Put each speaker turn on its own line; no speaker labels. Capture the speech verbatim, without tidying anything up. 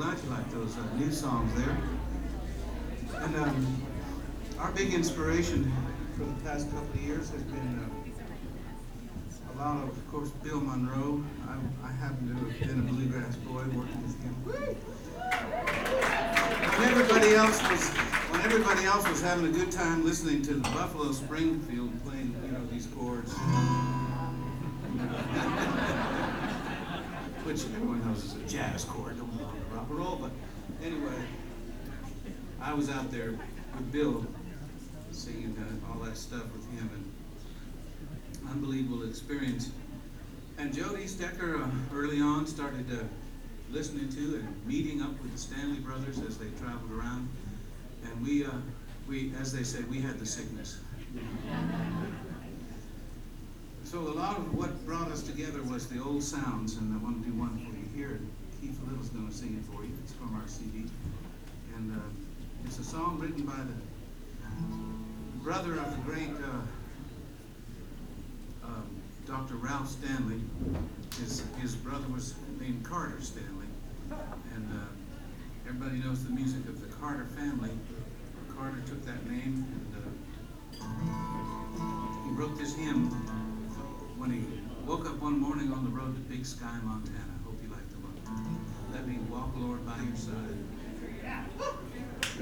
glad you like those uh, new songs there. And um, our big inspiration for the past couple of years has been uh, a lot of, of course, Bill Monroe. I, I happen to have been a bluegrass boy working with him. When everybody else was, when everybody else was having a good time listening to the Buffalo Springfield playing, you know, these chords, which everyone knows is a jazz chord, don't belong to rock and roll. But anyway, I was out there with Bill singing uh, all that stuff with him, and unbelievable experience. And Jody Stecker uh, early on started uh, listening to and meeting up with the Stanley Brothers as they traveled around. And we, uh, we, as they say, we had the sickness. So a lot of what brought us together was the old sounds, and I want to do one for you here. Keith Little's going to sing it for you. It's from our C D. And uh, it's a song written by the brother of the great uh, um, Doctor Ralph Stanley. His, his brother was named Carter Stanley. And uh, everybody knows the music of the Carter family. Carter took that name, and uh, he wrote this hymn when he woke up one morning on the road to Big Sky, Montana. Hope you like the one. Let me walk, Lord, by your side.